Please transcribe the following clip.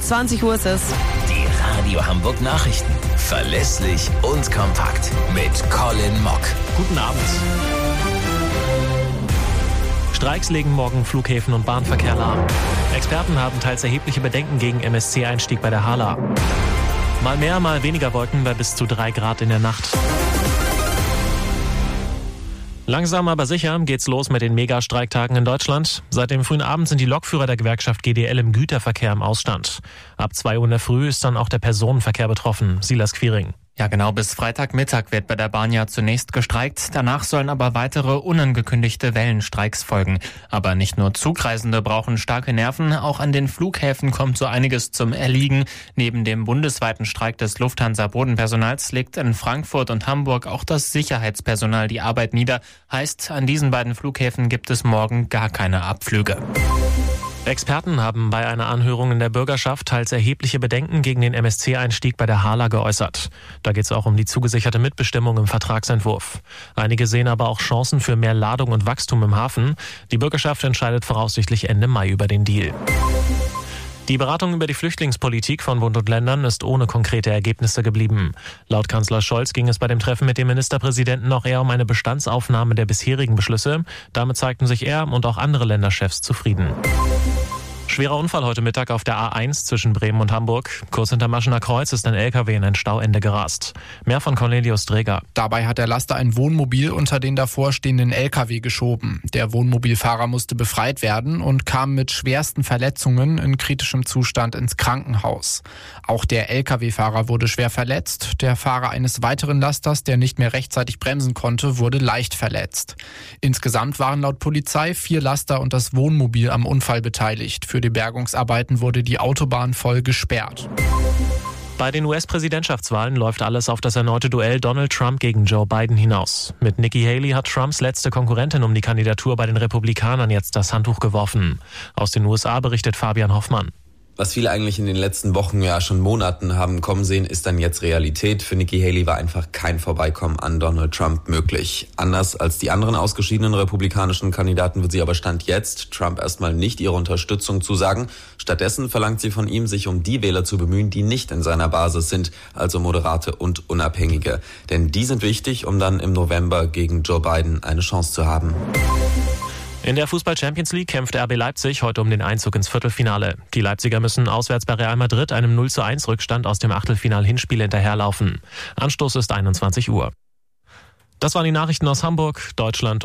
20 Uhr ist es. Die Radio Hamburg Nachrichten. Verlässlich und kompakt. Mit Colin Mock. Guten Abend. Streiks legen morgen Flughäfen und Bahnverkehr lahm. Experten haben teils erhebliche Bedenken gegen MSC-Einstieg bei der HHLA. Mal mehr, mal weniger Wolken bei bis zu 3 Grad in der Nacht. Langsam aber sicher geht's los mit den Megastreiktagen in Deutschland. Seit dem frühen Abend sind die Lokführer der Gewerkschaft GDL im Güterverkehr im Ausstand. Ab 2 Uhr in der Früh ist dann auch der Personenverkehr betroffen. Silas Quiring. Ja, genau, bis Freitagmittag wird bei der Bahn ja zunächst gestreikt. Danach sollen aber weitere unangekündigte Wellenstreiks folgen. Aber nicht nur Zugreisende brauchen starke Nerven, auch an den Flughäfen kommt so einiges zum Erliegen. Neben dem bundesweiten Streik des Lufthansa-Bodenpersonals legt in Frankfurt und Hamburg auch das Sicherheitspersonal die Arbeit nieder. Heißt, an diesen beiden Flughäfen gibt es morgen gar keine Abflüge. Experten haben bei einer Anhörung in der Bürgerschaft teils erhebliche Bedenken gegen den MSC-Einstieg bei der HHLA geäußert. Da geht es auch um die zugesicherte Mitbestimmung im Vertragsentwurf. Einige sehen aber auch Chancen für mehr Ladung und Wachstum im Hafen. Die Bürgerschaft entscheidet voraussichtlich Ende Mai über den Deal. Die Beratung über die Flüchtlingspolitik von Bund und Ländern ist ohne konkrete Ergebnisse geblieben. Laut Kanzler Scholz ging es bei dem Treffen mit dem Ministerpräsidenten noch eher um eine Bestandsaufnahme der bisherigen Beschlüsse. Damit zeigten sich er und auch andere Länderchefs zufrieden. Schwerer Unfall heute Mittag auf der A1 zwischen Bremen und Hamburg. Kurz hinter Maschener Kreuz ist ein LKW in ein Stauende gerast. Mehr von Cornelius Dreger. Dabei hat der Laster ein Wohnmobil unter den davorstehenden LKW geschoben. Der Wohnmobilfahrer musste befreit werden und kam mit schwersten Verletzungen in kritischem Zustand ins Krankenhaus. Auch der LKW-Fahrer wurde schwer verletzt. Der Fahrer eines weiteren Lasters, der nicht mehr rechtzeitig bremsen konnte, wurde leicht verletzt. Insgesamt waren laut Polizei 4 Laster und das Wohnmobil am Unfall beteiligt. Für die Bergungsarbeiten wurde die Autobahn voll gesperrt. Bei den US-Präsidentschaftswahlen läuft alles auf das erneute Duell Donald Trump gegen Joe Biden hinaus. Mit Nikki Haley hat Trumps letzte Konkurrentin um die Kandidatur bei den Republikanern jetzt das Handtuch geworfen. Aus den USA berichtet Fabian Hoffmann. Was viele eigentlich in den letzten Wochen, ja schon Monaten haben kommen sehen, ist dann jetzt Realität. Für Nikki Haley war einfach kein Vorbeikommen an Donald Trump möglich. Anders als die anderen ausgeschiedenen republikanischen Kandidaten wird sie aber Stand jetzt Trump erstmal nicht ihre Unterstützung zusagen. Stattdessen verlangt sie von ihm, sich um die Wähler zu bemühen, die nicht in seiner Basis sind, also Moderate und Unabhängige. Denn die sind wichtig, um dann im November gegen Joe Biden eine Chance zu haben. In der Fußball-Champions League kämpft RB Leipzig heute um den Einzug ins Viertelfinale. Die Leipziger müssen auswärts bei Real Madrid einem 0:1 Rückstand aus dem Achtelfinal-Hinspiel hinterherlaufen. Anstoß ist 21 Uhr. Das waren die Nachrichten aus Hamburg, Deutschland